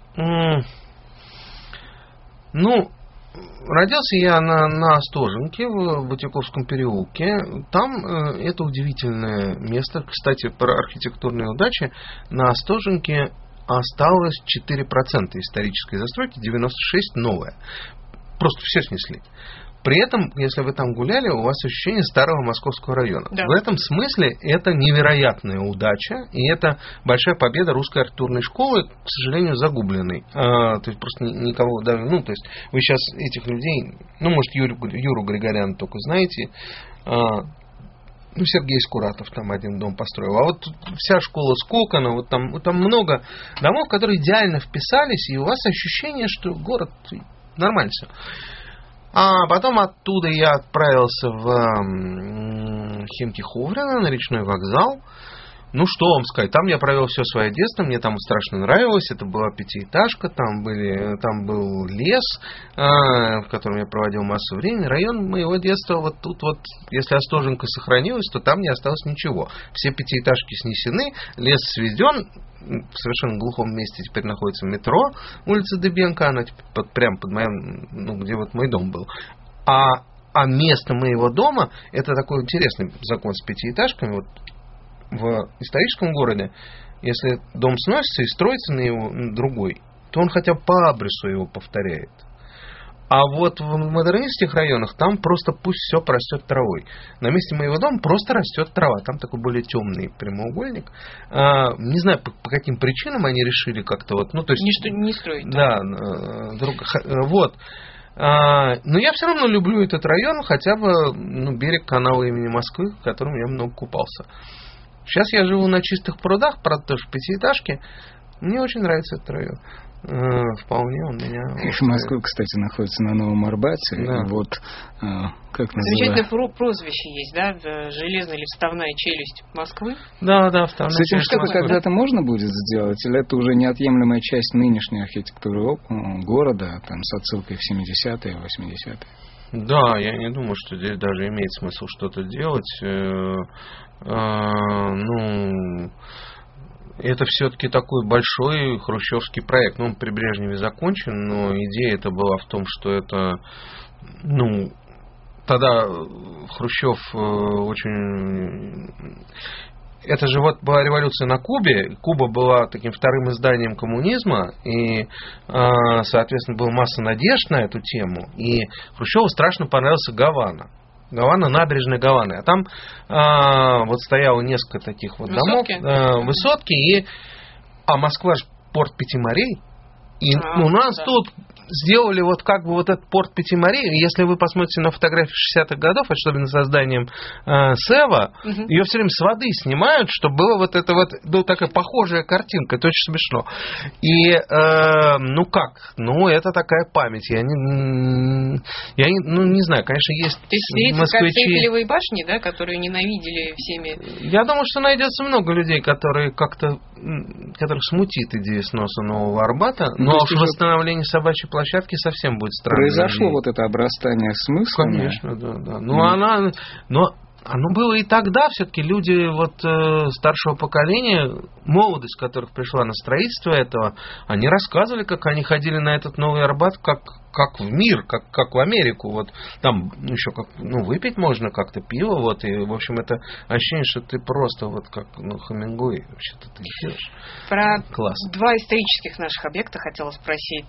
ну... Родился я на Остоженке, в Бутиковском переулке. Там это удивительное место. Кстати, про архитектурные удачи. На Остоженке осталось 4% исторической застройки, 96% новая. Просто все снесли. При этом, если вы там гуляли, у вас ощущение старого московского района. Да. В этом смысле это невероятная удача, и это большая победа русской архитектурной школы, к сожалению, загубленной. То есть просто никого даже... Ну, то есть вы сейчас этих людей... Ну, может, Юру Григоряна только знаете. Ну, Сергей Скуратов там один дом построил. А вот вся школа Скокона, вот там много домов, которые идеально вписались, и у вас ощущение, что город нормально все. А потом оттуда я отправился в Химки-Ховрино, на речной вокзал. Ну, что вам сказать, там я провел все свое детство, мне там страшно нравилось, это была пятиэтажка, там был лес, в котором я проводил массу времени. Район моего детства, вот тут вот, если Остоженка сохранилась, то там не осталось ничего. Все пятиэтажки снесены, лес сведен, в совершенно глухом месте теперь находится метро, улица Дыбенко, она прямо под моим, ну, где вот мой дом был. А место моего дома, это такой интересный закон с пятиэтажками, вот в историческом городе, если дом сносится и строится на его другой, то он хотя бы по адресу его повторяет. А вот в модернистских районах там просто пусть все порастет травой. На месте моего дома просто растет трава. Там такой более темный прямоугольник. Не знаю, по каким причинам они решили как-то вот... Ну, то есть, ничто не строить. Да, вот. Но я все равно люблю этот район, хотя бы берег канала имени Москвы, в котором я много купался. Сейчас я живу на Чистых прудах, правда, тоже в пятиэтажке. Мне очень нравится этот район. Вполне он меня... Москва, кстати, находится на Новом Арбате. Да. Вот, как замечательное прозвище есть, да? Железная или вставная челюсть Москвы. Да, вставная челюсть. С этим что-то Москвы. когда-то можно будет сделать? Или это уже неотъемлемая часть нынешней архитектуры города, там, с отсылкой в 70-е, 80-е? Да, я не думаю, что здесь даже имеет смысл что-то делать. Это все-таки такой большой хрущевский проект. Он при Брежневе закончен, но идея это была в том, что это, тогда Хрущев очень... Это же вот была революция на Кубе. Куба была таким вторым изданием коммунизма, и, соответственно, была масса надежд на эту тему. И Хрущеву страшно понравился Гавана. Гавана, набережная Гаваны. А там вот стояло несколько таких вот домов, высотки, а Москва же порт Пяти морей. И у нас тут сделали вот как бы вот этот порт Пяти морей. Если вы посмотрите на фотографии 60-х годов, особенно созданием Сева, ее все время с воды снимают, чтобы было вот это вот, такая похожая картинка. Это очень смешно. И это такая память. Я не знаю, конечно, есть москвичи... Эйфелевой башни, да, которые ненавидели всеми. Я думаю, что найдется много людей, которых смутит идея сноса Нового Арбата, но уж восстановление собачьей площадки совсем будет странно. Произошло вот это обрастание смыслами. Конечно, да. Оно было и тогда, все-таки люди старшего поколения, молодость которых пришла на строительство этого, они рассказывали, как они ходили на этот Новый Арбат, как в мир, как в Америку. Вот там еще выпить можно как-то пиво, и, в общем, это ощущение, что ты просто как Хемингуэй вообще-то ты идешь. Про Класс. Два исторических наших объекта хотела спросить.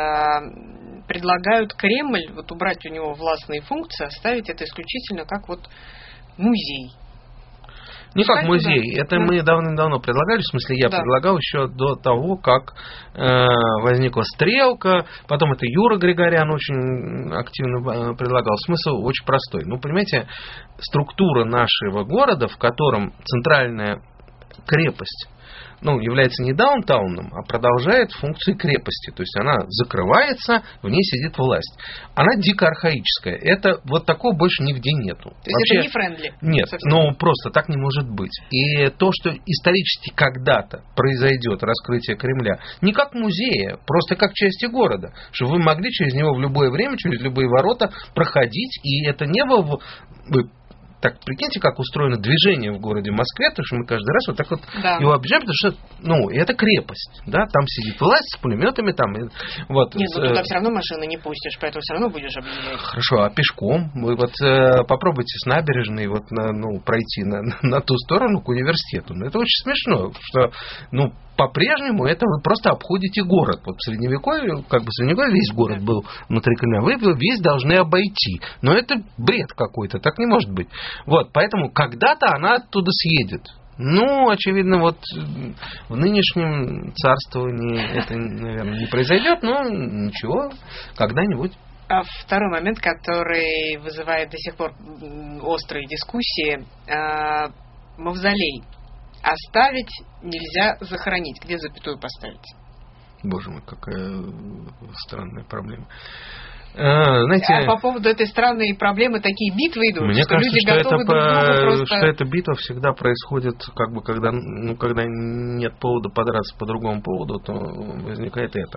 Предлагают Кремль убрать у него властные функции, оставить это исключительно как музей. Не как музей. Это мы давно предлагали. В смысле, я предлагал еще до того, как возникла Стрелка. Потом это Юра Григорян очень активно предлагал. Смысл очень простой. Понимаете, структура нашего города, в котором центральная крепость является не даунтауном, а продолжает функции крепости. То есть она закрывается, в ней сидит власть. Она дико архаическая. Это такого больше нигде нету. То есть вообще, это не френдли? Нет, просто так не может быть. И то, что исторически когда-то произойдет раскрытие Кремля, не как музея, просто как части города, чтобы вы могли через него в любое время, через любые ворота проходить, и это не было... Так, прикиньте, как устроено движение в городе Москве, потому что мы каждый раз его объезжаем, потому что, это крепость, да, там сидит власть с пулеметами, там, Нет, туда все равно машины не пустишь, поэтому все равно будешь объезжать. Хорошо, а пешком? Вы попробуйте с набережной пройти на ту сторону к университету. Это очень смешно, что, по-прежнему это вы просто обходите город. В Средневековье, весь город был внутри Кремля. Вы весь должны обойти. Но это бред какой-то, так не может быть. Поэтому когда-то она оттуда съедет. Очевидно, в нынешнем царствовании это, наверное, не произойдет, но ничего, когда-нибудь. А второй момент, который вызывает до сих пор острые дискуссии, мавзолей. Оставить нельзя, захоронить. Где запятую поставить? Боже мой, какая странная проблема. Знаете, по поводу этой странной проблемы такие битвы идут, мне что кажется, люди готовы друг другу просто... что эта битва всегда происходит, как бы, когда нет повода подраться по другому поводу, то возникает это.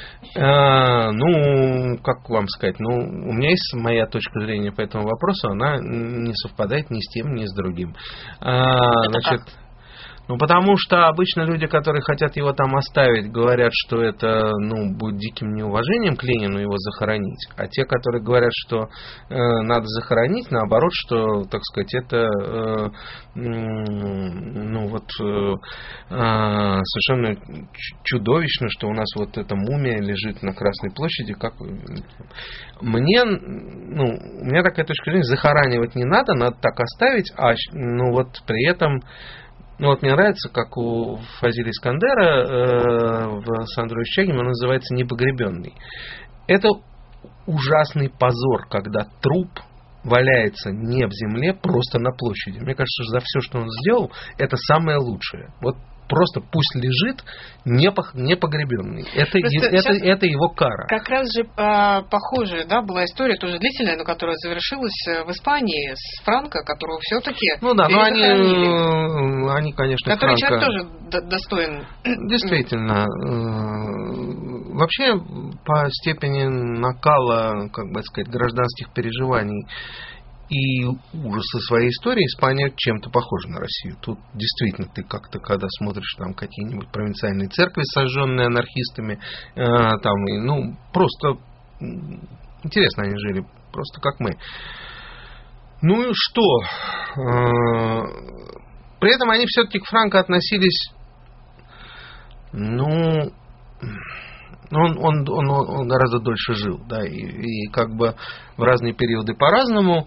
Как вам сказать, у меня есть моя точка зрения по этому вопросу, она не совпадает ни с тем, ни с другим. Значит, потому что обычно люди, которые хотят его там оставить, говорят, что это будет диким неуважением к Ленину его захоронить. А те, которые говорят, что надо захоронить, наоборот, что, так сказать, это совершенно чудовищно, что у нас вот эта мумия лежит на Красной площади. У меня такая точка зрения, захоранивать не надо так оставить, при этом... мне нравится, как у Фазиля Искандера в Сандро Исчагине он называется «непогребенный». Это ужасный позор, когда труп валяется не в земле, просто на площади. Мне кажется, что за все, что он сделал, это самое лучшее. Просто пусть лежит непогребенный. Это его кара. Как раз же похожая, была история, тоже длительная, но которая завершилась в Испании с Франко, которого все-таки они, конечно, который Франко... человек тоже достоин. Действительно. Вообще, по степени накала, гражданских переживаний и ужаса своей истории, Испания чем-то похожа на Россию. Тут действительно ты как-то, когда смотришь там какие-нибудь провинциальные церкви, сожженные анархистами, просто интересно они жили, просто как мы. И что? При этом они все-таки к Франко относились, он гораздо дольше жил, и как бы в разные периоды по-разному.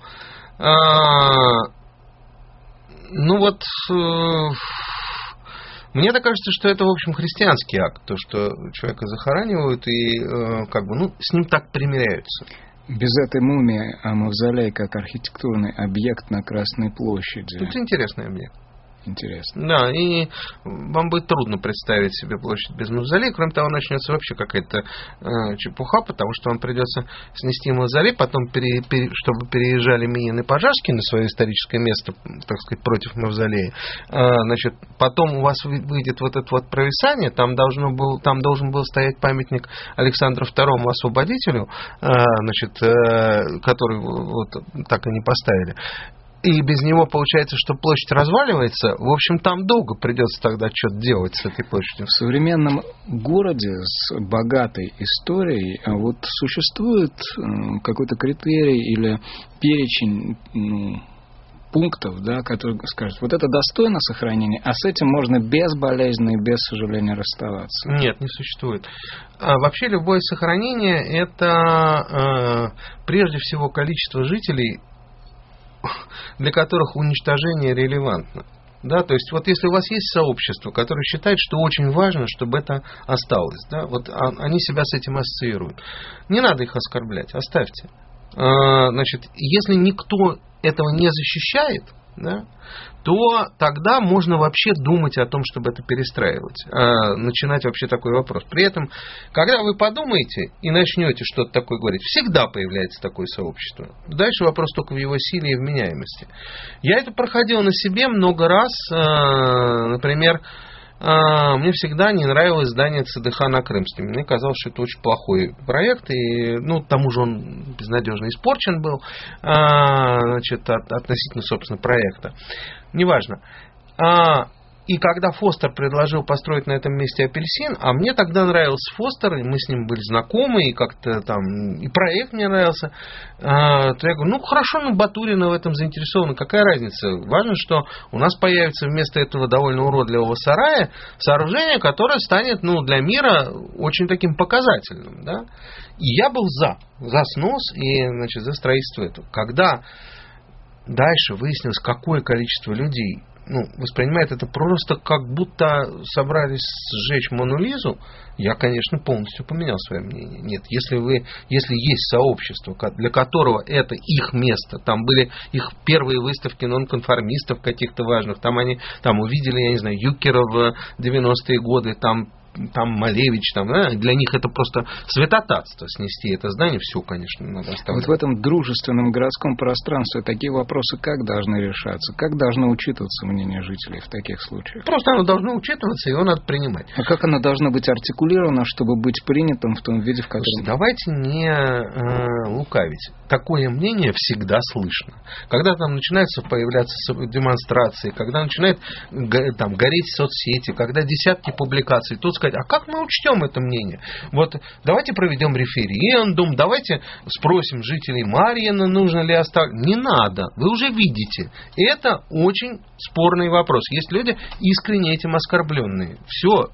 Мне так кажется, что это, в общем, христианский акт, то, что человека захоранивают и с ним так примиряются. Без этой мумии мавзолей как архитектурный объект на Красной площади. Это интересный объект. Интересно. Да, и вам будет трудно представить себе площадь без мавзолея. Кроме того, начнется вообще какая-то чепуха, потому что вам придется снести мавзолей, потом, чтобы переезжали Минин и Пожарский на свое историческое место, так сказать, против мавзолея. Потом у вас выйдет вот это вот провисание, там должен был стоять памятник Александру II Освободителю, который так и не поставили. И без него получается, что площадь разваливается. В общем, там долго придется тогда что-то делать с этой площадью. В современном городе с богатой историей существует какой-то критерий или перечень пунктов, которые скажут, вот это достойно сохранения, а с этим можно безболезненно и без сожаления расставаться. Нет, не существует. Вообще любое сохранение – это прежде всего количество жителей, для которых уничтожение релевантно. То есть, если у вас есть сообщество, которое считает, что очень важно, чтобы это осталось, они себя с этим ассоциируют. Не надо их оскорблять, оставьте. Если никто этого не защищает, то тогда можно вообще думать о том, чтобы это перестраивать, начинать вообще такой вопрос. При этом, когда вы подумаете и начнете что-то такое говорить, всегда появляется такое сообщество. Дальше вопрос только в его силе и вменяемости. Я это проходил на себе много раз. Например, мне всегда не нравилось здание ЦДХ на Крымске. Мне казалось, что это очень плохой проект, и, к тому же он безнадежно испорчен был, относительно, собственно, проекта. Неважно. И когда Фостер предложил построить на этом месте апельсин, а мне тогда нравился Фостер, и мы с ним были знакомы, и как-то и проект мне нравился, то я говорю, хорошо, Батурина в этом заинтересована, какая разница? Важно, что у нас появится вместо этого довольно уродливого сарая сооружение, которое станет, для мира очень таким показательным, И я был за снос и, за строительство этого. Когда дальше выяснилось, какое количество людей воспринимает это просто как будто собрались сжечь Мону Лизу, я, конечно, полностью поменял свое мнение. Нет, если есть сообщество, для которого это их место, там были их первые выставки нонконформистов каких-то важных, там они увидели, я не знаю, Юкера в 90-е годы, там там Малевич, там, да, для них это просто святотатство снести это здание, все, конечно, надо оставлять. Вот в этом дружественном городском пространстве такие вопросы как должны решаться? Как должно учитываться мнение жителей в таких случаях? Просто оно должно учитываться, его надо принимать. А как оно должно быть артикулировано, чтобы быть принятым в том виде, в котором... Слушайте, давайте не лукавить. Такое мнение всегда слышно. Когда там начинаются появляться демонстрации, когда начинают там гореть соцсети, когда десятки публикаций, тут сказать, а как мы учтем это мнение? Вот давайте проведем референдум, давайте спросим жителей Марьина, нужно ли оставить. Не надо, вы уже видите. Это очень спорный вопрос. Есть люди искренне этим оскорбленные. Все,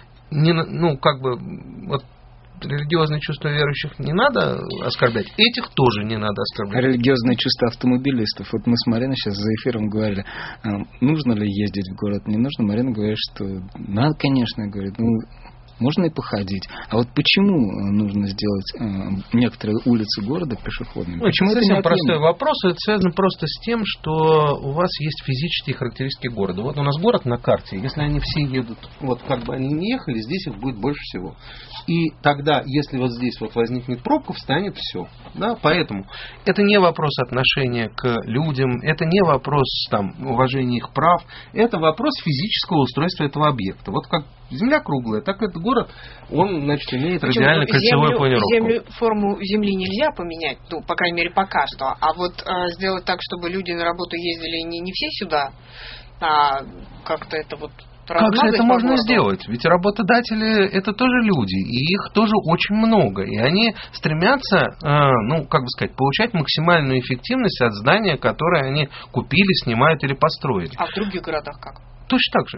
вот религиозные чувства верующих не надо оскорблять, этих тоже не надо оскорблять. Религиозные чувства автомобилистов. Вот мы с Мариной сейчас за эфиром говорили, нужно ли ездить в город, не нужно. Марина говорит, что надо, конечно, говорит, можно и походить. А вот почему нужно сделать некоторые улицы города пешеходными? Почему это совсем простой вопрос. Это связано просто с тем, что у вас есть физические характеристики города. Вот у нас город на карте. Если они все едут, вот как бы они не ехали, здесь их будет больше всего. И тогда, если вот здесь вот возникнет пробка, встанет все. Да? Поэтому это не вопрос отношения к людям, это не вопрос там, уважения их прав, это вопрос физического устройства этого объекта. Вот как Земля круглая, так этот город, он, значит, имеет радиально-кольцевую планировку. Форму Земли нельзя поменять, по крайней мере, пока что. А вот сделать так, чтобы люди на работу ездили не все сюда, а как-то это вот... Как же это можно сделать? Ведь работодатели это тоже люди, и их тоже очень много. И они стремятся, получать максимальную эффективность от здания, которое они купили, снимают или построили. А в других городах как? Точно так же.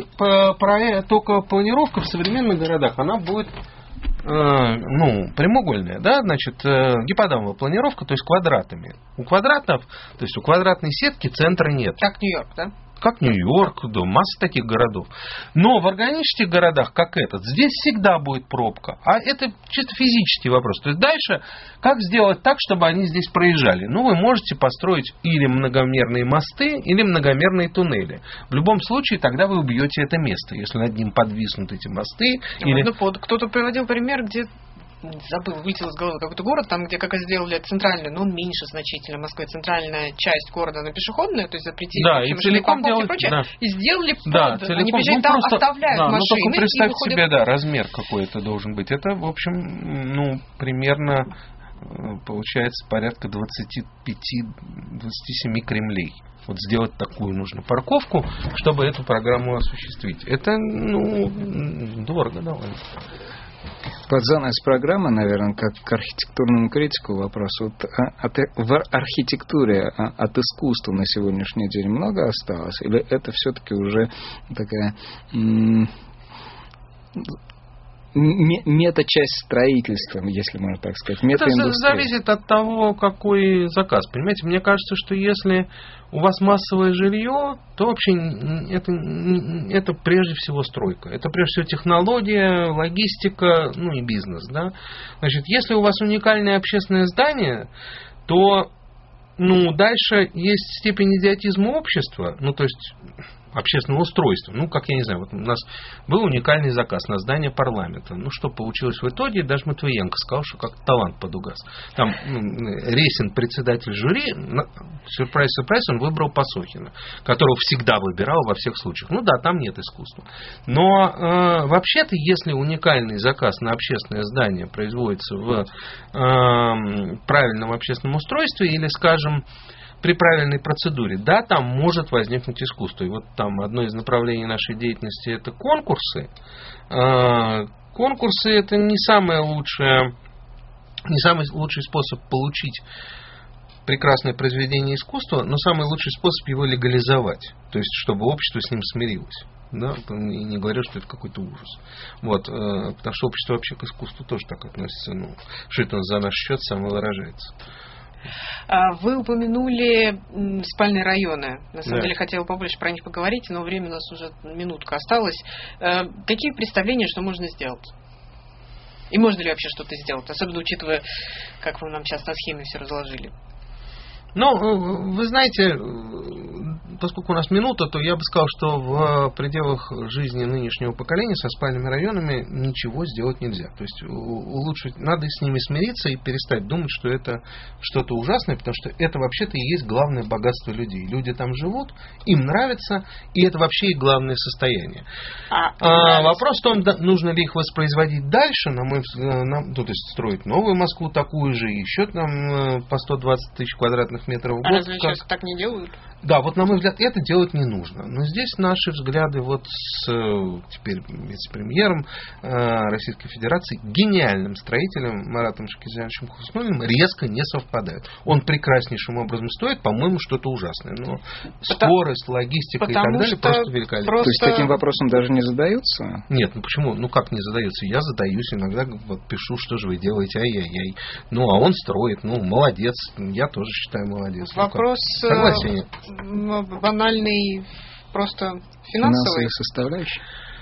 Только планировка в современных городах, она будет прямоугольная, да, значит, гиподамовая планировка, то есть квадратами. У квадратной сетки центра нет. Как Нью-Йорк, да? Как Нью-Йорк, да, масса таких городов. Но в органических городах, как этот, здесь всегда будет пробка. А это чисто физический вопрос. То есть дальше, как сделать так, чтобы они здесь проезжали? Вы можете построить или многомерные мосты, или многомерные туннели. В любом случае, тогда вы убьете это место, если над ним подвиснут эти мосты. Кто-то приводил пример, где... вылетел из головы какой-то город, там, где как сделали центральную, он меньше значительно Москвы, центральная часть города на пешеходную, то есть запретили и целиком делать, и прочее, и сделали целиком, они приезжают там, оставляют машины. Только представьте себе, размер какой-то должен быть. Это, в общем, примерно получается порядка 25-27 Кремлей. Вот сделать такую нужно парковку, чтобы эту программу осуществить. Это, дорого довольно. Под занавес программы, наверное, как к архитектурному критику вопрос. В архитектуре от искусства на сегодняшний день много осталось? Или это все-таки уже такая мета-часть строительства, если можно так сказать? Это зависит от того, какой заказ. Понимаете, мне кажется, что если у вас массовое жилье, то вообще это прежде всего стройка. Это прежде всего технология, логистика, и бизнес. Да? Значит, если у вас уникальное общественное здание, то дальше есть степень идиотизма общества, то есть общественного устройства. Как я не знаю, вот у нас был уникальный заказ на здание парламента. Что получилось в итоге? Даже Матвиенко сказал, что как талант подугас. Там Ресин, председатель жюри, сюрприз, он выбрал Пасохина, которого всегда выбирал во всех случаях. Там нет искусства. Но вообще-то, если уникальный заказ на общественное здание производится в правильном общественном устройстве или, скажем, при правильной процедуре, там может возникнуть искусство. И вот там одно из направлений нашей деятельности — это конкурсы. Конкурсы — это не самый лучший способ получить прекрасное произведение искусства, но самый лучший способ его легализовать. То есть, чтобы общество с ним смирилось. Да? И не говорю, что это какой-то ужас. Потому что общество вообще к искусству тоже так относится. Что это за наш счет самовыражается. Вы упомянули спальные районы. На самом деле, хотела побольше про них поговорить, но время у нас уже минутка осталась. Какие представления, что можно сделать? И можно ли вообще что-то сделать? Особенно учитывая, как вы нам сейчас на схеме все разложили. Вы знаете, поскольку у нас минута, то я бы сказал, что в пределах жизни нынешнего поколения со спальными районами ничего сделать нельзя. То есть улучшить, надо с ними смириться и перестать думать, что это что-то ужасное, потому что это вообще-то и есть главное богатство людей. Люди там живут, им нравится, и это вообще их главное состояние. Вопрос в том, нужно ли их воспроизводить дальше, на мой взгляд, то есть строить новую Москву такую же, еще там по 120 тысяч квадратных метров в год. Разве сейчас так не делают? Да, вот на мой взгляд, это делать не нужно. Но здесь наши взгляды вот с теперь вице-премьером Российской Федерации, гениальным строителем Маратом Шакизяновичем Хуснуллиным резко не совпадают. Он прекраснейшим образом стоит, по-моему, что-то ужасное. Но скорость, логистика и так далее просто великолепно. То есть таким вопросом даже не задаются? Нет, ну почему? Ну как не задаются? Я задаюсь, иногда вот пишу, что же вы делаете, ай-яй-яй. Ну а он строит, ну молодец, я тоже считаю молодец. Вопрос банальный, просто финансовый. Составляющий.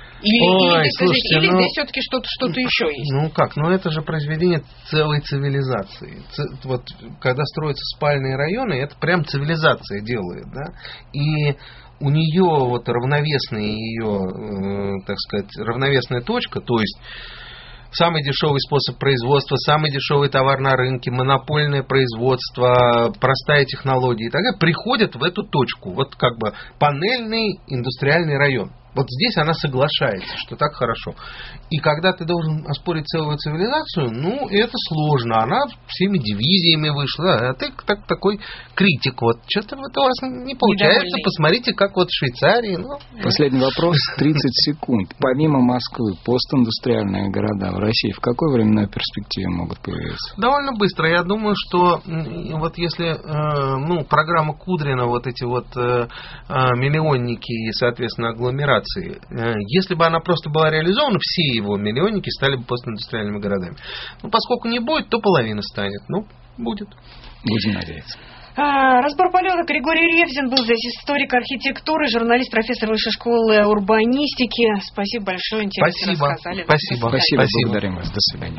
Или здесь все-таки что-то еще есть? Ну как, ну это же произведение целой цивилизации. Вот когда строятся спальные районы, это прям цивилизация делает, да, и у нее вот равновесная ее, так сказать, равновесная точка, то есть самый дешевый способ производства, самый дешевый товар на рынке, монопольное производство, простая технология и так далее, приходят в эту точку. Вот как бы панельный индустриальный район. Вот здесь она соглашается, что так хорошо. И когда ты должен оспорить целую цивилизацию, ну, это сложно. Она всеми дивизиями вышла. Да, а ты такой критик. Вот что-то вот у вас не получается. Недовольный. Посмотрите, как вот в Швейцарии. Ну. Последний вопрос, 30 секунд. Помимо Москвы, постиндустриальные города в России в какой временной перспективе могут появиться? Довольно быстро. Я думаю, что вот если программа Кудрина, вот эти вот миллионники и, соответственно, агломерации, если бы она просто была реализована, все его миллионники стали бы постиндустриальными городами. Но поскольку не будет, то половина станет. Ну, будет. Будем надеяться. Разбор полета. Григорий Ревзин был здесь, историк архитектуры, журналист, профессор Высшей школы урбанистики. Спасибо большое, интересно рассказали. Спасибо. Благодарим вас. До свидания.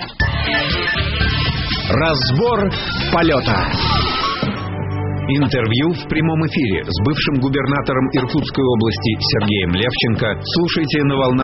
Разбор полета. Интервью в прямом эфире с бывшим губернатором Иркутской области Сергеем Левченко слушайте на волнах